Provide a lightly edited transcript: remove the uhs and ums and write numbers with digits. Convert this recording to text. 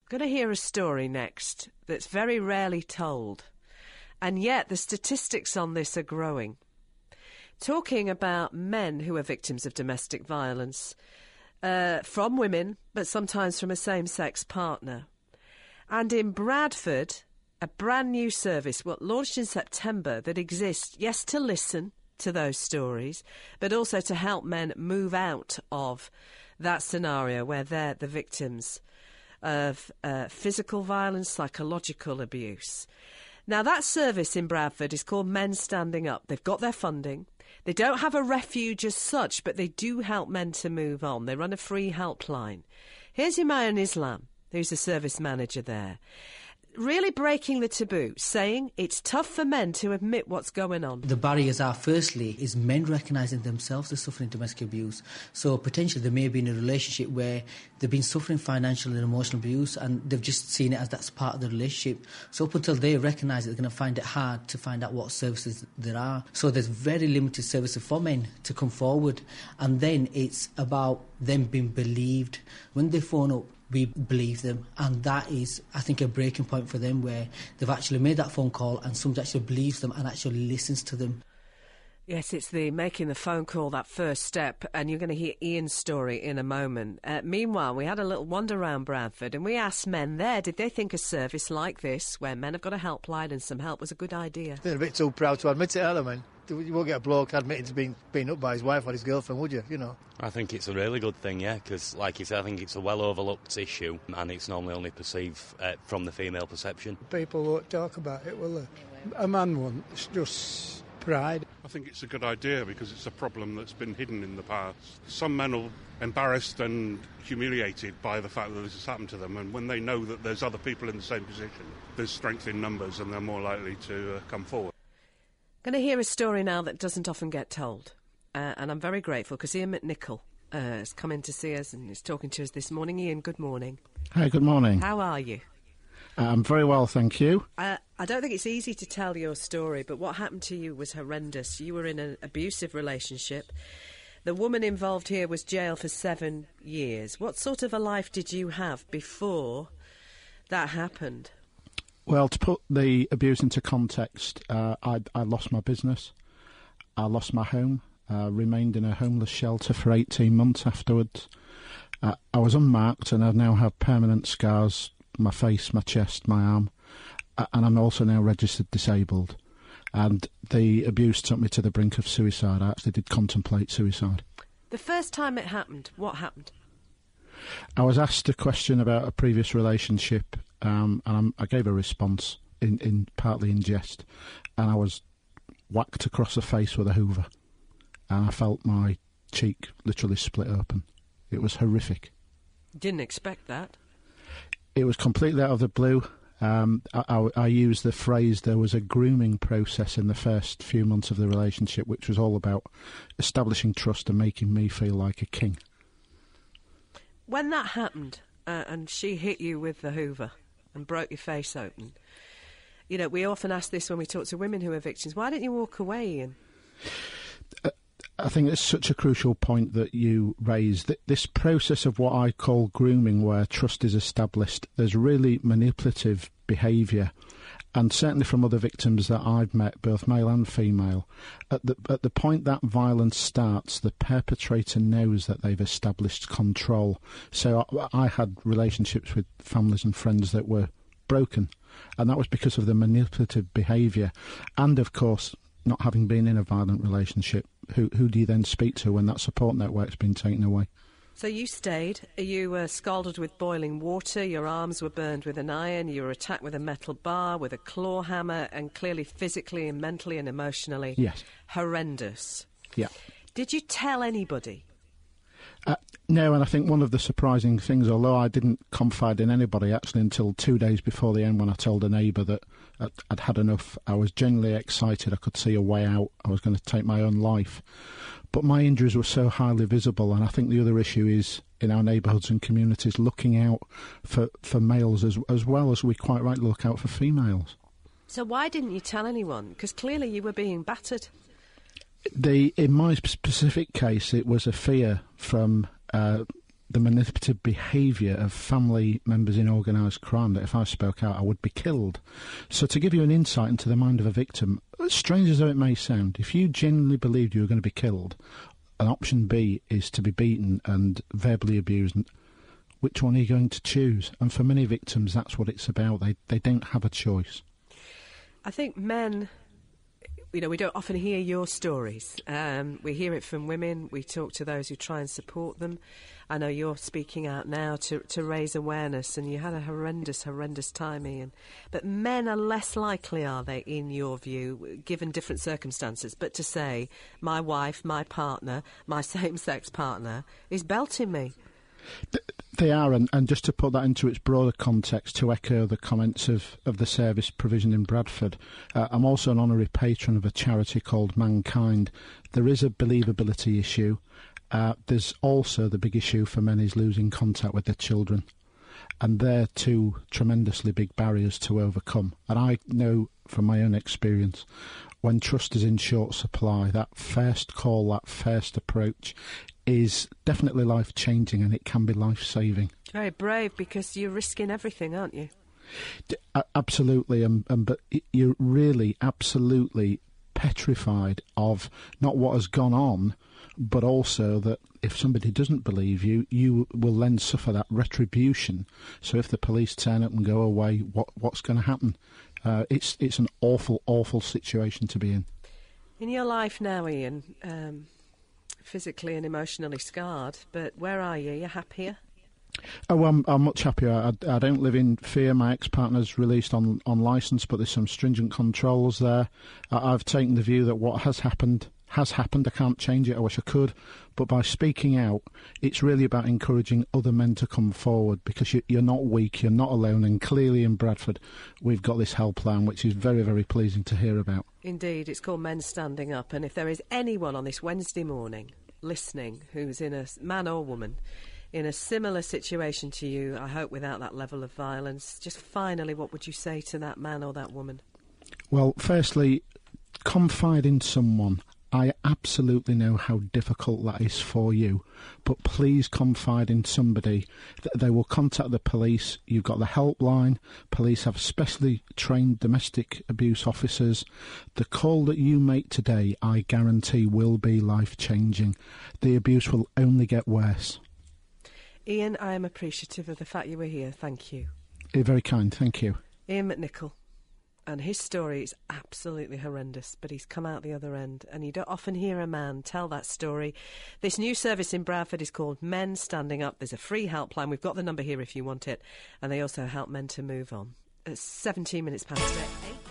Going to hear a story next that's very rarely told, and yet the statistics on this are growing. Talking about men who are victims of domestic violence from women, but sometimes from a same-sex partner. And in Bradford, a brand new service, launched in September, that exists, yes, to listen to those stories, but also to help men move out of that scenario where they're the victims of physical violence, psychological abuse. Now, that service in Bradford is called Men Standing Up. They've got their funding. They don't have a refuge as such, but they do help men to move on. They run a free helpline. Here's Humayun Islam, who's the service manager there, really breaking the taboo, saying it's tough for men to admit what's going on. The barriers are, firstly, is men recognising themselves they're suffering domestic abuse. So potentially they may be in a relationship where they've been suffering financial and emotional abuse and they've just seen it as that's part of the relationship. So up until they recognise it, they're going to find it hard to find out what services there are. So there's very limited services for men to come forward. And then it's about them being believed. When they phone up, we believe them, and that is, I think, a breaking point for them where they've actually made that phone call and somebody actually believes them and actually listens to them. Yes, it's the making the phone call, that first step, and you're going to hear Ian's story in a moment. Meanwhile, we had a little wander around Bradford and we asked men there, did they think a service like this, where men have got a helpline and some help, was a good idea? They're a bit too proud to admit it, aren't they, man? You won't get a bloke admitting to being up by his wife or his girlfriend, would you? You know. I think it's a really good thing, yeah, because, like you said, I think it's a well-overlooked issue and it's normally only perceived from the female perception. People won't talk about it, will they? A man won't. It's just pride. I think it's a good idea because it's a problem that's been hidden in the past. Some men are embarrassed and humiliated by the fact that this has happened to them, and when they know that there's other people in the same position, there's strength in numbers and they're more likely to come forward. Going to hear a story now that doesn't often get told, and I'm very grateful because Ian McNichol has come in to see us and is talking to us this morning. Ian, good morning. Hi, good morning. How are you? I'm very well, thank you. I don't think it's easy to tell your story, but what happened to you was horrendous. You were in an abusive relationship. The woman involved here was jailed for 7 years. What sort of a life did you have before that happened? Well, to put the abuse into context, I lost my business, I lost my home, remained in a homeless shelter for 18 months afterwards. I was unmarked and I now have permanent scars, my face, my chest, my arm, and I'm also now registered disabled. And the abuse took me to the brink of suicide. I actually did contemplate suicide. The first time it happened, what happened? I was asked a question about a previous relationship, and I gave a response, in partly in jest, and I was whacked across the face with a hoover, and I felt my cheek literally split open. It was horrific. Didn't expect that. It was completely out of the blue. I used the phrase, there was a grooming process in the first few months of the relationship, which was all about establishing trust and making me feel like a king. When that happened, and she hit you with the hoover and broke your face open, you know, we often ask this when we talk to women who are victims, why didn't you walk away, Ian? I think it's such a crucial point that you raised. This process of what I call grooming, where trust is established, there's really manipulative behaviour, and certainly from other victims that I've met, both male and female, at the point that violence starts, the perpetrator knows that they've established control. So I had relationships with families and friends that were broken, and that was because of the manipulative behaviour, and of course, not having been in a violent relationship. Who do you then speak to when that support network's been taken away? So you stayed, you were scalded with boiling water, your arms were burned with an iron, you were attacked with a metal bar, with a claw hammer, and clearly physically and mentally and emotionally horrendous. Yeah. Did you tell anybody? No, and I think one of the surprising things, although I didn't confide in anybody actually until 2 days before the end when I told a neighbour that I'd had enough, I was genuinely excited I could see a way out, I was going to take my own life. But my injuries were so highly visible, and I think the other issue is, in our neighbourhoods and communities, looking out for males as well as we quite rightly look out for females. So why didn't you tell anyone? Because clearly you were being battered. In my specific case, it was a fear from the manipulative behaviour of family members in organised crime, that if I spoke out I would be killed. So to give you an insight into the mind of a victim, strange as though it may sound, if you genuinely believed you were going to be killed, an option B is to be beaten and verbally abused. Which one are you going to choose? And for many victims, that's what it's about. They don't have a choice. I think men, we don't often hear your stories. We hear it from women. We talk to those who try and support them. I know you're speaking out now to raise awareness, and you had a horrendous time, Ian. But men are less likely, are they, in your view, given different circumstances, but to say, my wife, my partner, my same-sex partner is belting me? They are, and just to put that into its broader context, to echo the comments of the service provision in Bradford, I'm also an honorary patron of a charity called Mankind. There is a believability issue. There's also the big issue for men is losing contact with their children. And they're two tremendously big barriers to overcome. And I know from my own experience, when trust is in short supply, that first call, that first approach is definitely life-changing, and it can be life-saving. Very brave, because you're risking everything, aren't you? Absolutely, but you're really absolutely petrified of not what has gone on, but also that if somebody doesn't believe you, you will then suffer that retribution. So if the police turn up and go away, what's going to happen? It's an awful, awful situation to be in. In your life now, Ian, physically and emotionally scarred, but where are you? You're happier? Oh, I'm much happier. I don't live in fear. My ex-partner's released on licence, but there's some stringent controls there. I've taken the view that what has happened. I can't change it. I wish I could. But by speaking out, it's really about encouraging other men to come forward, because you're not weak, you're not alone. And clearly in Bradford, we've got this helpline, which is very, very pleasing to hear about. Indeed, it's called Men Standing Up. And if there is anyone on this Wednesday morning listening who's in a man or woman in a similar situation to you, I hope without that level of violence, just finally, what would you say to that man or that woman? Well, firstly, confide in someone. I absolutely know how difficult that is for you, but please confide in somebody. They will contact the police. You've got the helpline. Police have specially trained domestic abuse officers. The call that you make today, I guarantee, will be life-changing. The abuse will only get worse. Ian, I am appreciative of the fact you were here. Thank you. You're very kind. Thank you. Ian McNichol. And his story is absolutely horrendous, but he's come out the other end. And you don't often hear a man tell that story. This new service in Bradford is called Men Standing Up. There's a free helpline. We've got the number here if you want it. And they also help men to move on. It's 17 minutes past 8.